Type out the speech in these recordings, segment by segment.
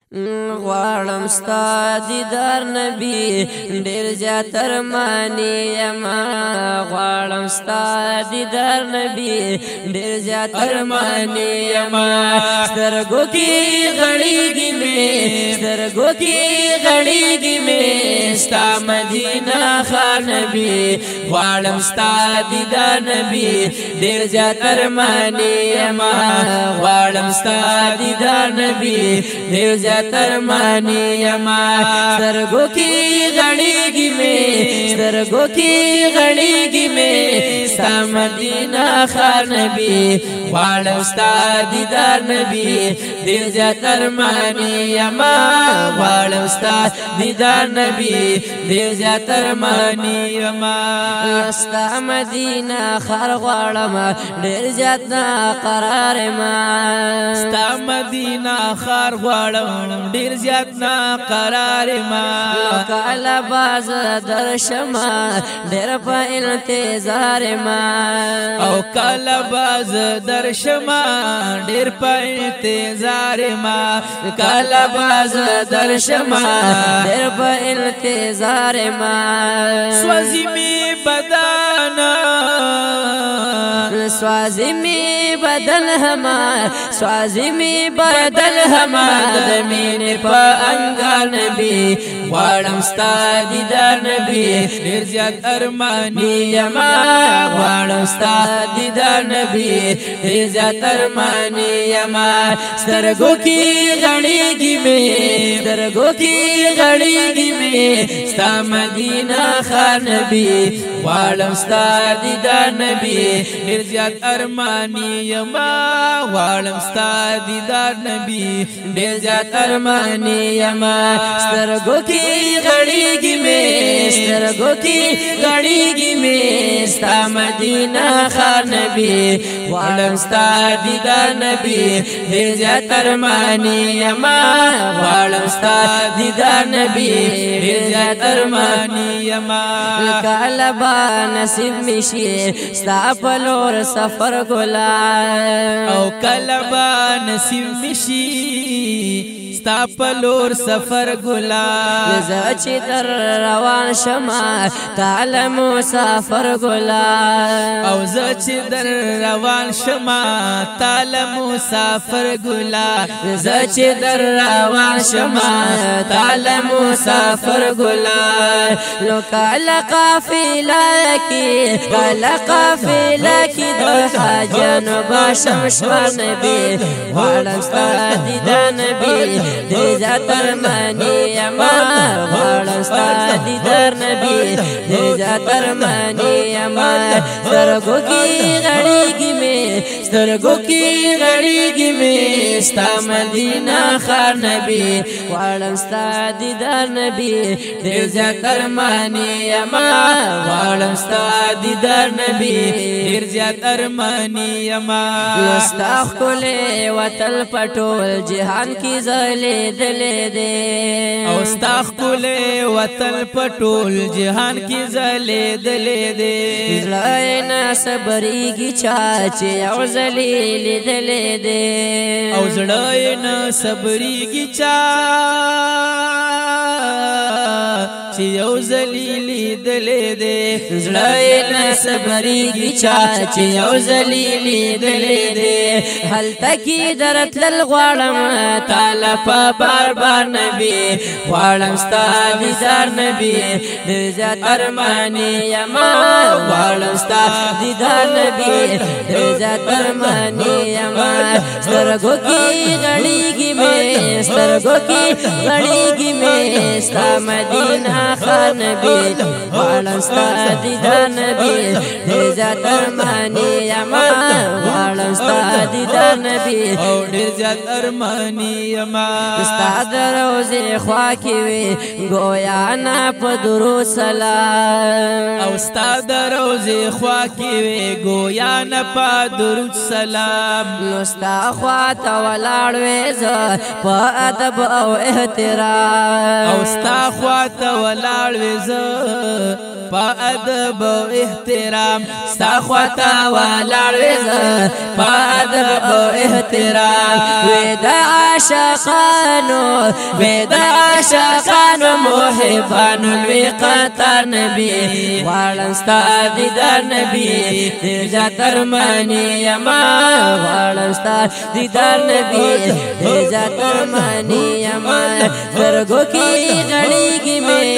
غواړم ستا دیدار نبی ډیر زیات ارمانی یما غواړم ستا دیدار نبی ډیر زیات ارمانی یما سترګو کې غړېږي مې سترګو کې غړېږي مې ستا مدینه ښار نبی غواړم ستا دیدار نبی ډیر زیات ارمانی یما غواړم ستا دیدار نبی ډیر زیات ارمانی یما سترګو کې غړېږي مې سترګو کې غړېږي مې ستا مدینه ښار نبی غواړم ستا دیدار نبی ډیر زیات ارمانی یما غواړم ستا دیدار نبی ډیر زیات ارمانی یما ستا مدینه ښار غواړم ډیر زیات ناقرار ما ستا مدینه ښار غواړم ډیر زیات ناقرار ما کله باز درشما ډیر په انتظار ما او کله باز درشما ډیر په انتظار ما کله باز درشما ډیر په انتظار ما سوځي می بدن سوازی می بدن ہمار سوازی می بدن ہمار دمین پا انگار نبی غواړم ستا دیدار نبی ډیر زیات ارمانی یما غواړم ستا دیدار نبی ډیر زیات ارمانی یما سترګو کې غړېږي مې سترګو کې غړېږي مې ستا مدینه ښار نبی غواړم ستا دیدار نبی ډیر زیات ارمانی یما غواړم ستا دیدار نبی ډیر زیات ارمانی یما سترګو کې غړېږي مې سترګو کې غړېږي مې ستا مدینه ښار نبی غواړم ستا دیدار نبی ډیر زیات ارمانی یما غواړم ستا دیدار نبی ډیر زیات ارمانی یما کله با نصیب مشي ستا په لور سفر ګلان او کله با نصیب مشي ستا په لور سفر ګلان زه چې در روان شمه تعالی مسافر ګلان او زه چې در روان شمه تعالی مسافر ګلان زه چې در روان شمه تعالی مسافر ګلان لو کله قافله کې کله قافله کې د حاجانو باشم شمار نبی غواړم ستا دیدار نبی ډیر زیات ارمانی یما غواړم ستا دیدار نبی ډیر زیات ارمانی یما سترګو کې غړېږي مې سترګو کې غړېږي مې ستا مدینه ښار نبی غواړم ستا دیدار نبی ډیر زیات ارمانی یما غواړم ستا دیدار نبی ډیر زیات ارمانی یما ستا ښکلی وطن په ټول جهان کې ځلېدلی دی او ستا ښکلی وطن په ټول جهان کې ځلېدلی دی زړه یې نه صبرېږي چا چې یو ځلې لیدلی دی او زړه یې نه صبرېږي چا چې یو ځلې لیدلی دی زړه یې نه صبرېږي چا چې یو ځلې لیدلی دی هلته کې درتلل غواړم تعالی په بار بار نبی غواړم ستا دیدار نبی ډېر زیات ارمانی یما غواړم ستا دیدار نبی ډېر زیات ارمانی یما سترګو کې غړېږي مې سترګو کې غړېږي مې ستا مدینه ښار نبی غواړم ستا دیدار نبی ډېر زیات ارمانی یما غواړم ستا دیدار نبی او ډېر زیات ارمانی یما ستا د روضې خوا کې وي ګویا نه په درود سلام او ستا د روضې خوا کې وي ګویا نه په درود سلام نو ستا خوا ته ولاړ وې زه په ادب او احترام او ستا خوا ته ولاړ وې زه پا ادب و احترام ستا خواتا ولاړ وې پا ادب و احترام وې د عاشقانو محبانو لوی قطار نبی غواړم ستا دیدار نبی ډېر زیات ارماني یما غواړم ستا دیدار نبی ډېر زیات ارماني یما سترګو کې غړېږي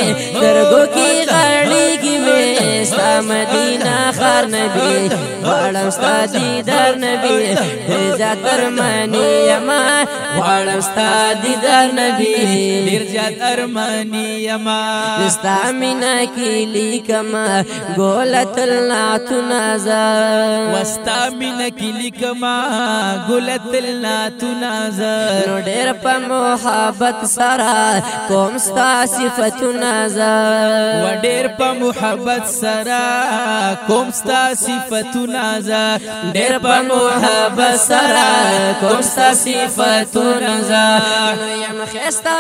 مې ستا مدینه ښار نبی غواړم ستا دیدار نبی ډېر زیات ارماني یما غواړم ستا دیدار نبی ډېر زیات ارماني یما ستا مینا کې لیکما ګولت الناتنازا وستا مینا کې لیکما ګولت الناتنازا نو ډېر په محبت سره کوم ستا صفاتونه زه و ډېر په محبت سره کوم ستا صفاتونه زه ډېر په محبت سره کوم ستا صفاتونه زه یم خستا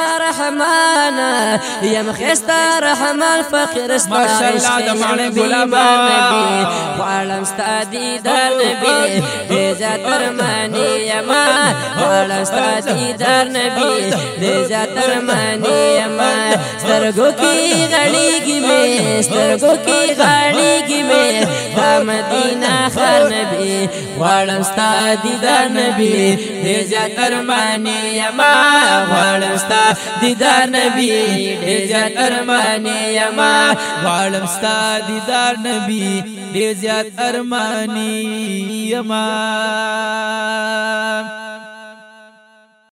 رحمان فقیر ستا ماشاءالله د ماڼۍ ګلابا غواړم ستا دیدار نبی ډېر زیات ارماني یما غواړم ستا دیدار نبی ډېر زیات ارماني یما سترګو کې غړېږي مې دا مدینه ښار نبی غواړم ستا دیدار نبی ډېر زیات ارماني یما غواړم ستا دیدار نبی ډېر زیات ارماني یما غواړم ستا دیدار نبی ډېر زیات ارماني یما